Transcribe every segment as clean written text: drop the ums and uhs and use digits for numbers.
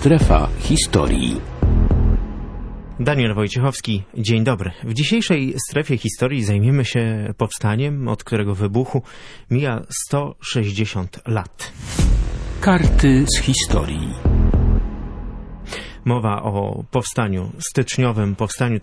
Strefa historii. Daniel Wojciechowski, dzień dobry. W dzisiejszej strefie historii zajmiemy się powstaniem, od którego wybuchu mija 160 lat. Karty z historii. Mowa o powstaniu styczniowym, powstaniu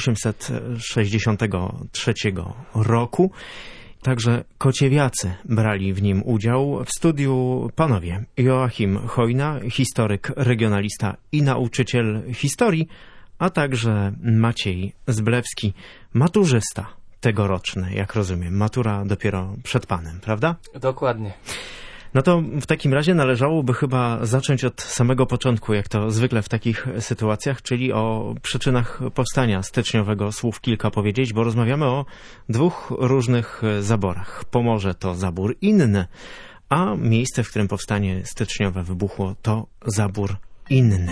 1863 roku. Także kociewiacy brali w nim udział. W studiu panowie Joachim Hojna, historyk, regionalista i nauczyciel historii, a także Maciej Zblewski, maturzysta tegoroczny, jak rozumiem. Matura dopiero przed panem, prawda? Dokładnie. No to w takim razie należałoby chyba zacząć od samego początku, jak to zwykle w takich sytuacjach, czyli o przyczynach powstania styczniowego słów kilka powiedzieć, bo rozmawiamy o dwóch różnych zaborach. Pomorze to zabór inny, a miejsce, w którym powstanie styczniowe wybuchło, to zabór inny.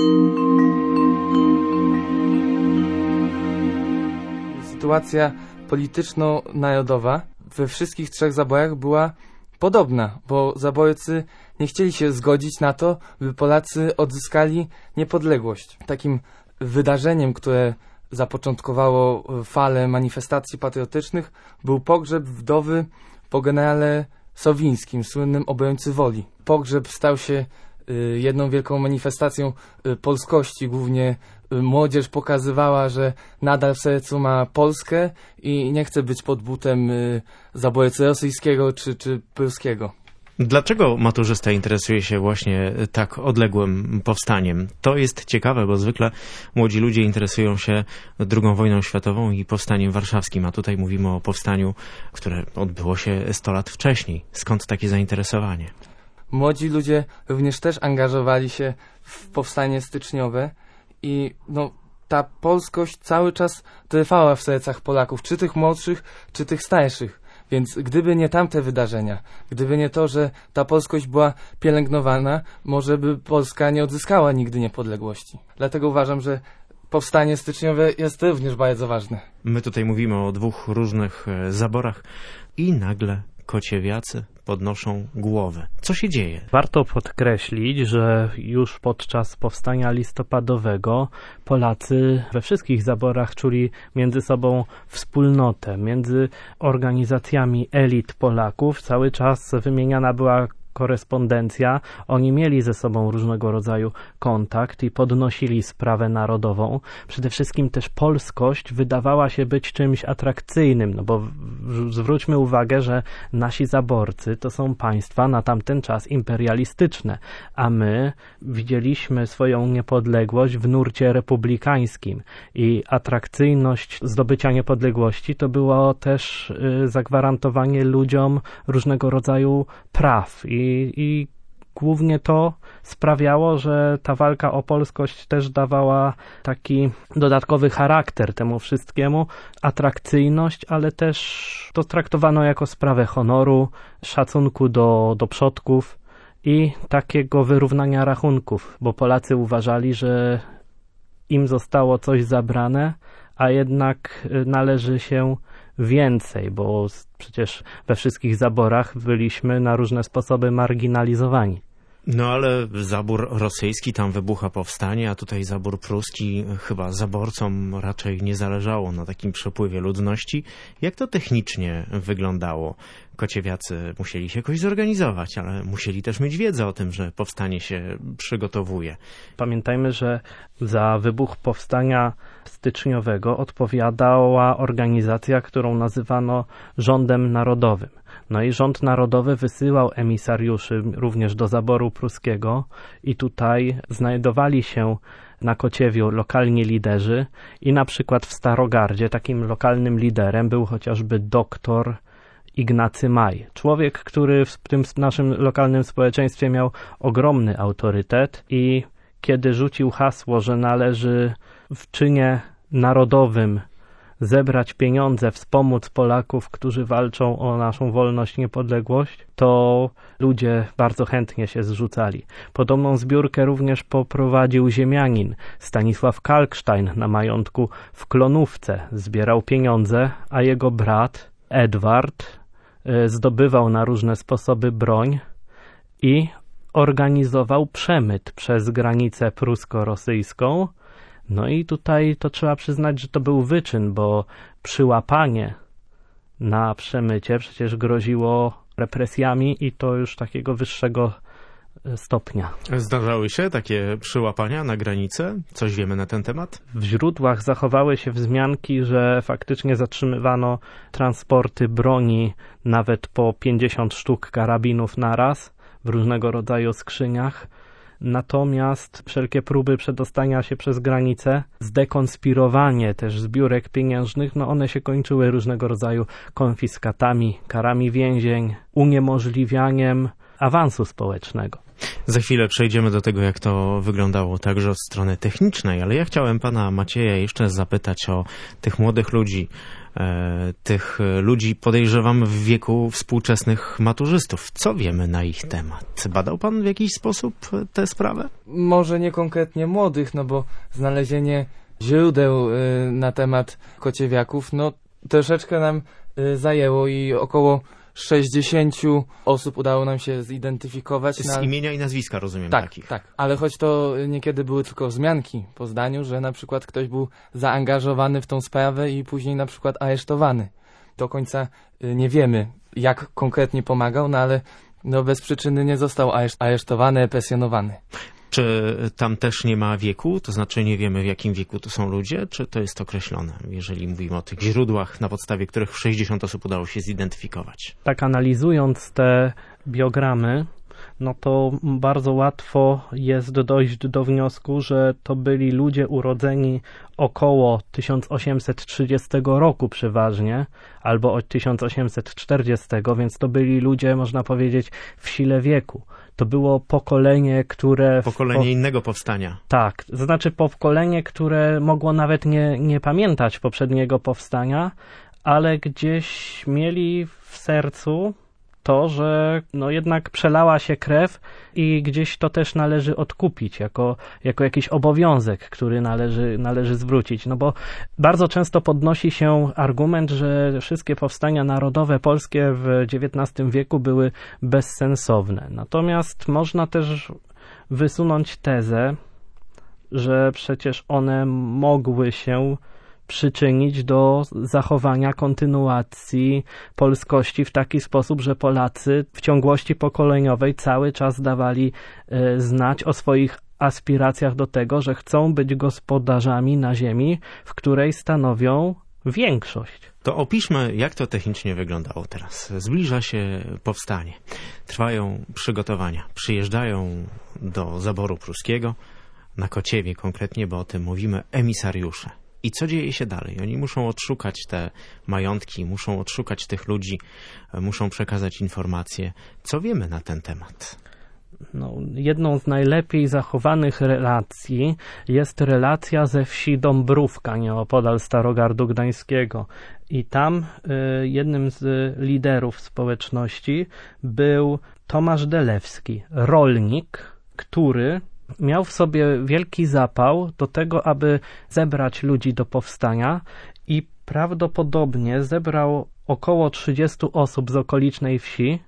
Sytuacja polityczno-narodowa we wszystkich trzech zaborach była podobna, bo zaborcy nie chcieli się zgodzić na to, by Polacy odzyskali niepodległość. Takim wydarzeniem, które zapoczątkowało falę manifestacji patriotycznych, był pogrzeb wdowy po generale Sowińskim, słynnym obrońcy Woli. Pogrzeb stał się jedną wielką manifestacją polskości. Głównie młodzież pokazywała, że nadal w sercu ma Polskę i nie chce być pod butem zaborcy rosyjskiego czy pruskiego. Dlaczego maturzysta interesuje się właśnie tak odległym powstaniem? To jest ciekawe, bo zwykle młodzi ludzie interesują się II wojną światową i powstaniem warszawskim, a tutaj mówimy o powstaniu, które odbyło się 100 lat wcześniej. Skąd takie zainteresowanie? Młodzi ludzie również też angażowali się w powstanie styczniowe i ta polskość cały czas trwała w sercach Polaków, czy tych młodszych, czy tych starszych. Więc gdyby nie tamte wydarzenia, gdyby nie to, że ta polskość była pielęgnowana, może by Polska nie odzyskała nigdy niepodległości. Dlatego uważam, że powstanie styczniowe jest również bardzo ważne. My tutaj mówimy o dwóch różnych zaborach i nagle kociewiacy podnoszą głowę. Co się dzieje? Warto podkreślić, że już podczas powstania listopadowego Polacy we wszystkich zaborach czuli między sobą wspólnotę. Między organizacjami elit Polaków cały czas wymieniana była korespondencja, oni mieli ze sobą różnego rodzaju kontakt i podnosili sprawę narodową. Przede wszystkim też polskość wydawała się być czymś atrakcyjnym, bo zwróćmy uwagę, że nasi zaborcy to są państwa na tamten czas imperialistyczne, a my widzieliśmy swoją niepodległość w nurcie republikańskim i atrakcyjność zdobycia niepodległości to było też zagwarantowanie ludziom różnego rodzaju praw i głównie to sprawiało, że ta walka o polskość też dawała taki dodatkowy charakter temu wszystkiemu, atrakcyjność, ale też to traktowano jako sprawę honoru, szacunku do przodków i takiego wyrównania rachunków, bo Polacy uważali, że im zostało coś zabrane, a jednak należy się więcej, bo przecież we wszystkich zaborach byliśmy na różne sposoby marginalizowani. No ale zabór rosyjski, tam wybucha powstanie, a tutaj zabór pruski, chyba zaborcom raczej nie zależało na takim przepływie ludności. Jak to technicznie wyglądało? Kociewiacy musieli się jakoś zorganizować, ale musieli też mieć wiedzę o tym, że powstanie się przygotowuje. Pamiętajmy, że za wybuch powstania styczniowego odpowiadała organizacja, którą nazywano Rządem Narodowym. No i Rząd Narodowy wysyłał emisariuszy również do zaboru pruskiego i tutaj znajdowali się na Kociewiu lokalni liderzy i na przykład w Starogardzie takim lokalnym liderem był chociażby doktor Ignacy Maj. Człowiek, który w tym naszym lokalnym społeczeństwie miał ogromny autorytet i kiedy rzucił hasło, że należy w czynie narodowym zebrać pieniądze, wspomóc Polaków, którzy walczą o naszą wolność, niepodległość, to ludzie bardzo chętnie się zrzucali. Podobną zbiórkę również poprowadził ziemianin Stanisław Kalkstein na majątku w Klonówce. Zbierał pieniądze, a jego brat Edward zdobywał na różne sposoby broń i zorganizował przemyt przez granicę prusko-rosyjską. No i tutaj to trzeba przyznać, że to był wyczyn, bo przyłapanie na przemycie przecież groziło represjami i to już takiego wyższego stopnia. Zdarzały się takie przyłapania na granicę? Coś wiemy na ten temat? W źródłach zachowały się wzmianki, że faktycznie zatrzymywano transporty broni nawet po 50 sztuk karabinów naraz w różnego rodzaju skrzyniach. Natomiast wszelkie próby przedostania się przez granicę, zdekonspirowanie też zbiórek pieniężnych, no one się kończyły różnego rodzaju konfiskatami, karami więzień, uniemożliwianiem awansu społecznego. Za chwilę przejdziemy do tego, jak to wyglądało także od strony technicznej, ale ja chciałem pana Macieja jeszcze zapytać o tych młodych ludzi, tych ludzi podejrzewam w wieku współczesnych maturzystów. Co wiemy na ich temat? Badał pan w jakiś sposób tę sprawę? Może nie konkretnie młodych, no bo znalezienie źródeł na temat kociewiaków, no troszeczkę nam zajęło i około 60 osób udało nam się zidentyfikować. Z imienia i nazwiska, rozumiem, tak, takich. Tak, ale choć to niekiedy były tylko wzmianki po zdaniu, że na przykład ktoś był zaangażowany w tą sprawę i później na przykład aresztowany. Do końca nie wiemy, jak konkretnie pomagał, no ale bez przyczyny nie został aresztowany, represjonowany. Czy tam też nie ma wieku? To znaczy nie wiemy, w jakim wieku to są ludzie? Czy to jest określone, jeżeli mówimy o tych źródłach, na podstawie których 60 osób udało się zidentyfikować? Tak analizując te biogramy, no to bardzo łatwo jest dojść do wniosku, że to byli ludzie urodzeni około 1830 roku przeważnie, albo od 1840, więc to byli ludzie, można powiedzieć, w sile wieku. To było pokolenie, które... Pokolenie innego powstania. Tak, to znaczy pokolenie, które mogło nawet nie pamiętać poprzedniego powstania, ale gdzieś mieli w sercu to, że jednak przelała się krew i gdzieś to też należy odkupić jako jakiś obowiązek, który należy zwrócić. No bo bardzo często podnosi się argument, że wszystkie powstania narodowe polskie w XIX wieku były bezsensowne. Natomiast można też wysunąć tezę, że przecież one mogły się przyczynić do zachowania kontynuacji polskości w taki sposób, że Polacy w ciągłości pokoleniowej cały czas dawali znać o swoich aspiracjach do tego, że chcą być gospodarzami na ziemi, w której stanowią większość. To opiszmy, jak to technicznie wyglądało teraz. Zbliża się powstanie. Trwają przygotowania. Przyjeżdżają do zaboru pruskiego, na Kociewie konkretnie, bo o tym mówimy, emisariusze. I co dzieje się dalej? Oni muszą odszukać te majątki, muszą odszukać tych ludzi, muszą przekazać informacje. Co wiemy na ten temat? Jedną z najlepiej zachowanych relacji jest relacja ze wsi Dąbrówka, nieopodal Starogardu Gdańskiego. I tam jednym z liderów społeczności był Tomasz Delewski, rolnik, który miał w sobie wielki zapał do tego, aby zebrać ludzi do powstania i prawdopodobnie zebrał około 30 osób z okolicznej wsi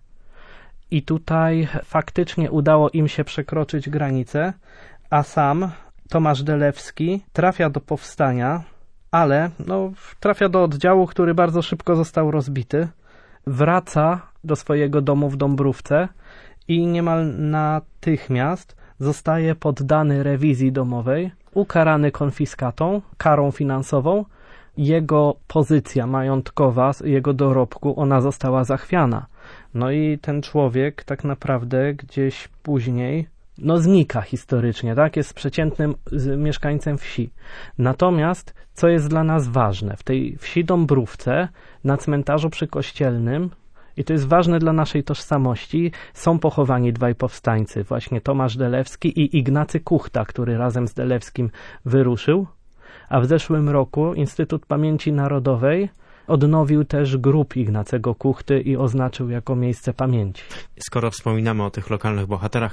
i tutaj faktycznie udało im się przekroczyć granicę, a sam Tomasz Delewski trafia do powstania, ale trafia do oddziału, który bardzo szybko został rozbity, wraca do swojego domu w Dąbrówce i niemal natychmiast zostaje poddany rewizji domowej, ukarany konfiskatą, karą finansową. Jego pozycja majątkowa, jego dorobku, ona została zachwiana. I ten człowiek tak naprawdę gdzieś później znika historycznie, tak? Jest przeciętnym mieszkańcem wsi. Natomiast, co jest dla nas ważne, w tej wsi Dąbrówce, na cmentarzu przykościelnym, i to jest ważne dla naszej tożsamości, są pochowani dwaj powstańcy, właśnie Tomasz Delewski i Ignacy Kuchta, który razem z Delewskim wyruszył, a w zeszłym roku Instytut Pamięci Narodowej odnowił też grób Ignacego Kuchty i oznaczył jako miejsce pamięci. Skoro wspominamy o tych lokalnych bohaterach,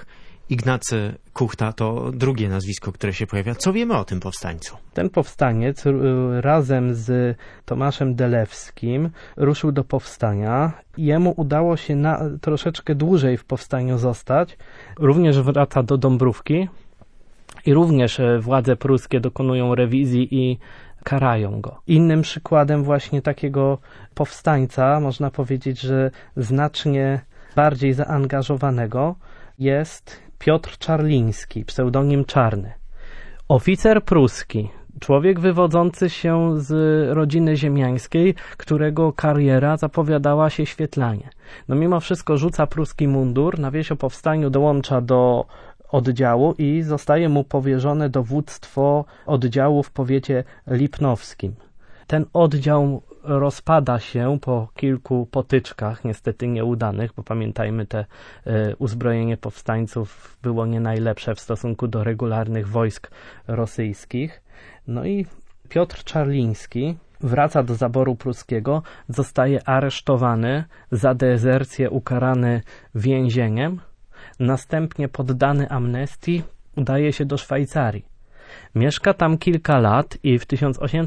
Ignacy Kuchta to drugie nazwisko, które się pojawia. Co wiemy o tym powstańcu? Ten powstaniec razem z Tomaszem Delewskim ruszył do powstania. Jemu udało się troszeczkę dłużej w powstaniu zostać. Również wraca do Dąbrówki i również władze pruskie dokonują rewizji i karają go. Innym przykładem właśnie takiego powstańca, można powiedzieć, że znacznie bardziej zaangażowanego, jest Piotr Czarliński, pseudonim Czarny. Oficer pruski, człowiek wywodzący się z rodziny ziemiańskiej, którego kariera zapowiadała się świetlanie. No mimo wszystko rzuca pruski mundur, na wieść o powstaniu dołącza do oddziału i zostaje mu powierzone dowództwo oddziału w powiecie lipnowskim. Ten oddział rozpada się po kilku potyczkach, niestety nieudanych, bo pamiętajmy, uzbrojenie powstańców było nie najlepsze w stosunku do regularnych wojsk rosyjskich. No i Piotr Czarliński wraca do zaboru pruskiego, zostaje aresztowany, za dezercję ukarany więzieniem, następnie poddany amnestii udaje się do Szwajcarii. Mieszka tam kilka lat i w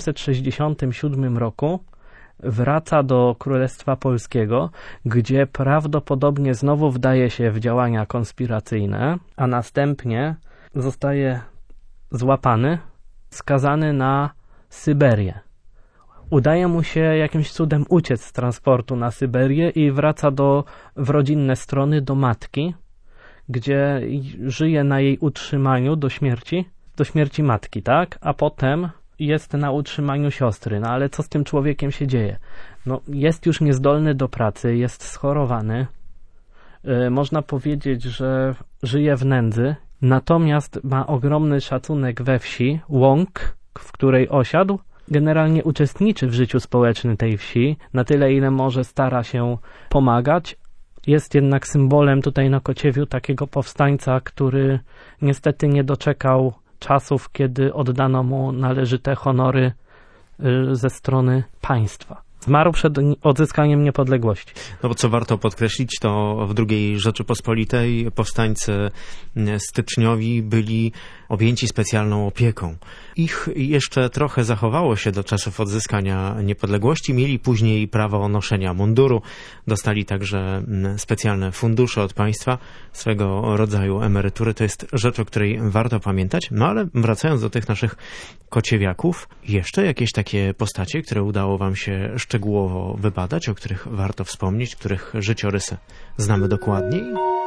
1867 roku wraca do Królestwa Polskiego, gdzie prawdopodobnie znowu wdaje się w działania konspiracyjne, a następnie zostaje złapany, skazany na Syberię. Udaje mu się jakimś cudem uciec z transportu na Syberię i wraca w rodzinne strony do matki, gdzie żyje na jej utrzymaniu do śmierci matki, tak? A potem jest na utrzymaniu siostry. No ale co z tym człowiekiem się dzieje? No, jest już niezdolny do pracy, jest schorowany. Można powiedzieć, że żyje w nędzy, natomiast ma ogromny szacunek we wsi Łąk, w której osiadł. Generalnie uczestniczy w życiu społecznym tej wsi, na tyle ile może stara się pomagać. Jest jednak symbolem tutaj na Kociewiu takiego powstańca, który niestety nie doczekał czasów, kiedy oddano mu należyte honory ze strony państwa. Zmarł przed odzyskaniem niepodległości. No bo co warto podkreślić, to w II Rzeczypospolitej powstańcy styczniowi byli objęci specjalną opieką. Ich jeszcze trochę zachowało się do czasów odzyskania niepodległości. Mieli później prawo noszenia munduru. Dostali także specjalne fundusze od państwa, swego rodzaju emerytury. To jest rzecz, o której warto pamiętać. No ale wracając do tych naszych kociewiaków, jeszcze jakieś takie postacie, które udało wam się szczegółowo wybadać, o których warto wspomnieć, których życiorysy znamy dokładniej?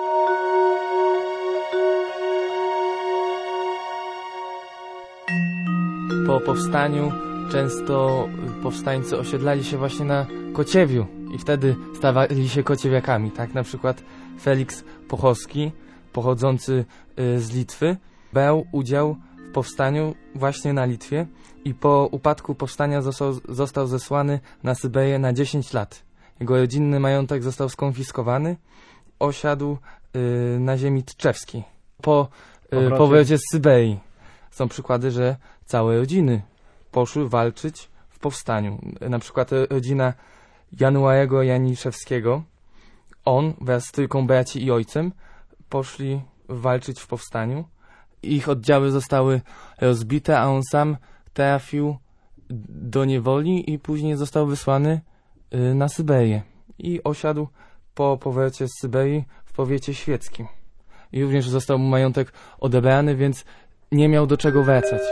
Po powstaniu często powstańcy osiedlali się właśnie na Kociewiu i wtedy stawali się kociewiakami, tak? Na przykład Feliks Pochowski, pochodzący z Litwy, brał udział w powstaniu właśnie na Litwie i po upadku powstania został zesłany na Syberię na 10 lat. Jego rodzinny majątek został skonfiskowany, osiadł na ziemi tczewskiej. Po powrocie z Syberii są przykłady, że całe rodziny poszły walczyć w powstaniu. Na przykład rodzina Januarego Janiszewskiego. On wraz z trójką braci i ojcem poszli walczyć w powstaniu. Ich oddziały zostały rozbite, a on sam trafił do niewoli i później został wysłany na Syberię. I osiadł po powrocie z Syberii w powiecie świeckim. I również został mu majątek odebrany, więc nie miał do czego wracać.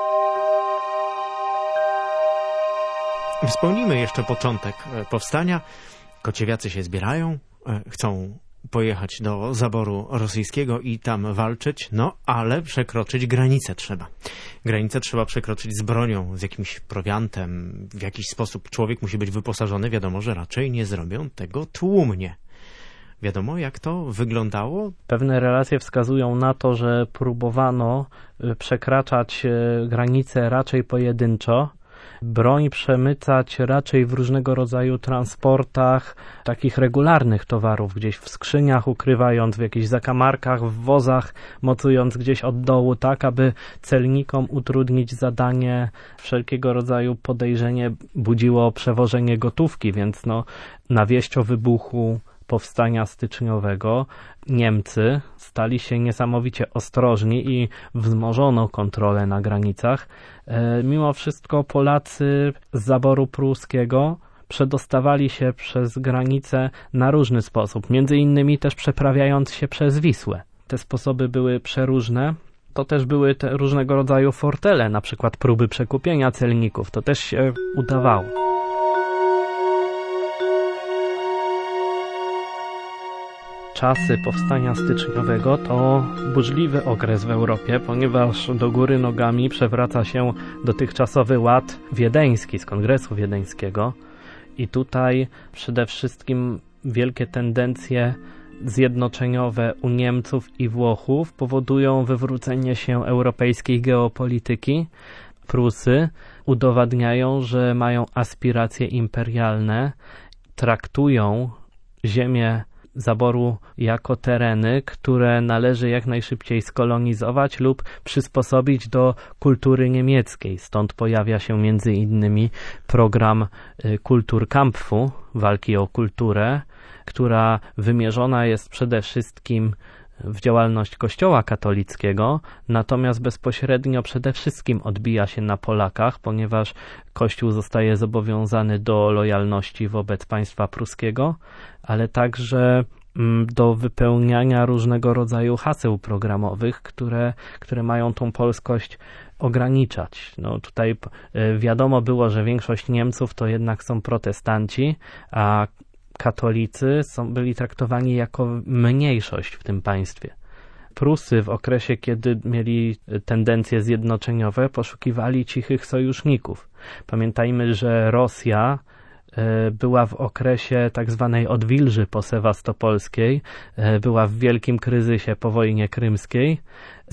Wspomnijmy jeszcze początek powstania. Kociewiacy się zbierają, chcą pojechać do zaboru rosyjskiego i tam walczyć, no ale przekroczyć granicę trzeba. Granicę trzeba przekroczyć z bronią, z jakimś prowiantem, w jakiś sposób człowiek musi być wyposażony. Wiadomo, że raczej nie zrobią tego tłumnie. Wiadomo, jak to wyglądało? Pewne relacje wskazują na to, że próbowano przekraczać granice raczej pojedynczo, broń przemycać raczej w różnego rodzaju transportach takich regularnych towarów, gdzieś w skrzyniach ukrywając, w jakichś zakamarkach, w wozach, mocując gdzieś od dołu, tak aby celnikom utrudnić zadanie. Wszelkiego rodzaju podejrzenie budziło przewożenie gotówki, więc na wieść o wybuchu powstania styczniowego Niemcy stali się niesamowicie ostrożni i wzmożono kontrolę na granicach. Mimo wszystko Polacy z zaboru pruskiego przedostawali się przez granicę na różny sposób, między innymi też przeprawiając się przez Wisłę. Te sposoby były przeróżne. To też były te różnego rodzaju fortele, na przykład próby przekupienia celników. To też się udawało. Czasy powstania styczniowego to burzliwy okres w Europie, ponieważ do góry nogami przewraca się dotychczasowy ład wiedeński z Kongresu Wiedeńskiego i tutaj przede wszystkim wielkie tendencje zjednoczeniowe u Niemców i Włochów powodują wywrócenie się europejskiej geopolityki. Prusy udowadniają, że mają aspiracje imperialne, traktują ziemię zaboru jako tereny, które należy jak najszybciej skolonizować lub przysposobić do kultury niemieckiej. Stąd pojawia się między innymi program Kulturkampfu, walki o kulturę, która wymierzona jest przede wszystkim w działalność Kościoła katolickiego, natomiast bezpośrednio przede wszystkim odbija się na Polakach, ponieważ Kościół zostaje zobowiązany do lojalności wobec państwa pruskiego, ale także do wypełniania różnego rodzaju haseł programowych, które mają tą polskość ograniczać. No tutaj wiadomo było, że większość Niemców to jednak są protestanci, a katolicy byli traktowani jako mniejszość w tym państwie. Prusy w okresie, kiedy mieli tendencje zjednoczeniowe, poszukiwali cichych sojuszników. Pamiętajmy, że Rosja była w okresie tak zwanej odwilży posewastopolskiej, była w wielkim kryzysie po wojnie krymskiej.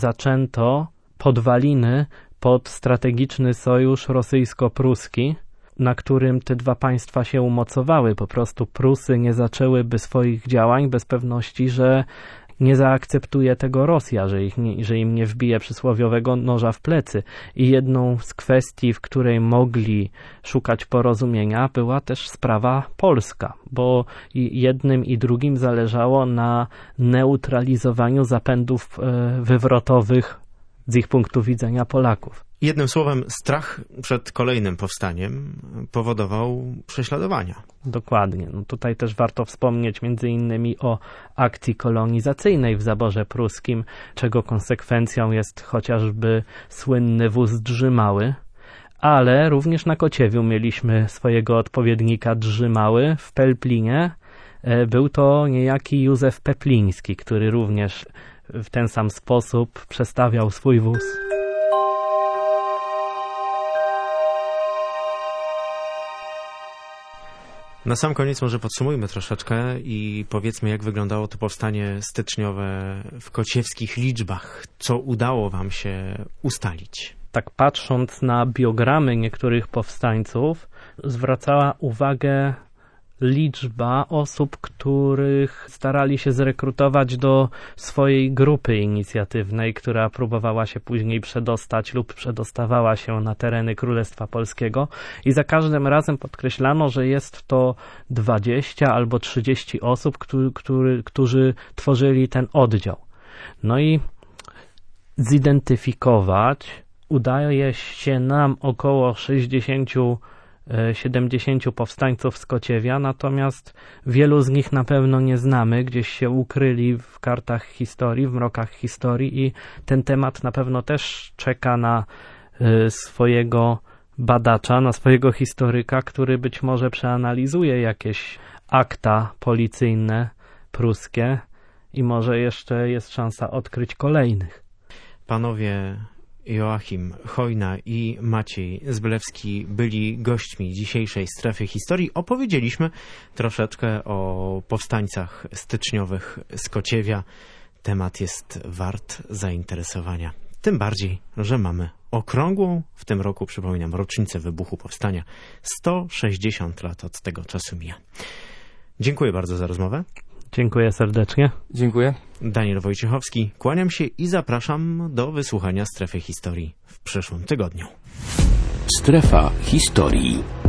Zaczęto podwaliny pod strategiczny sojusz rosyjsko-pruski, na którym te dwa państwa się umocowały. Po prostu Prusy nie zaczęłyby swoich działań bez pewności, że nie zaakceptuje tego Rosja, że im nie wbije przysłowiowego noża w plecy. I jedną z kwestii, w której mogli szukać porozumienia, była też sprawa polska, bo i jednym i drugim zależało na neutralizowaniu zapędów wywrotowych z ich punktu widzenia Polaków. Jednym słowem, strach przed kolejnym powstaniem powodował prześladowania. Dokładnie. No tutaj też warto wspomnieć między innymi o akcji kolonizacyjnej w zaborze pruskim, czego konsekwencją jest chociażby słynny wóz Drzymały, ale również na Kociewiu mieliśmy swojego odpowiednika Drzymały w Pelplinie. Był to niejaki Józef Pepliński, który również w ten sam sposób przestawiał swój wóz. Na sam koniec może podsumujmy troszeczkę i powiedzmy, jak wyglądało to powstanie styczniowe w kociewskich liczbach. Co udało wam się ustalić? Tak patrząc na biogramy niektórych powstańców, zwracała uwagę liczba osób, których starali się zrekrutować do swojej grupy inicjatywnej, która próbowała się później przedostać lub przedostawała się na tereny Królestwa Polskiego i za każdym razem podkreślano, że jest to 20 albo 30 osób, którzy tworzyli ten oddział. No i zidentyfikować udaje się nam około 60-70 powstańców z Kociewia, natomiast wielu z nich na pewno nie znamy, gdzieś się ukryli w kartach historii, w mrokach historii i ten temat na pewno też czeka na swojego badacza, na swojego historyka, który być może przeanalizuje jakieś akta policyjne pruskie i może jeszcze jest szansa odkryć kolejnych. Panowie Joachim Chojna i Maciej Zblewski byli gośćmi dzisiejszej Strefy Historii. Opowiedzieliśmy troszeczkę o powstańcach styczniowych z Kociewia. Temat jest wart zainteresowania. Tym bardziej, że mamy okrągłą w tym roku, przypominam, rocznicę wybuchu powstania. 160 lat od tego czasu mija. Dziękuję bardzo za rozmowę. Dziękuję serdecznie. Dziękuję. Daniel Wojciechowski, kłaniam się i zapraszam do wysłuchania Strefy Historii w przyszłym tygodniu. Strefa Historii.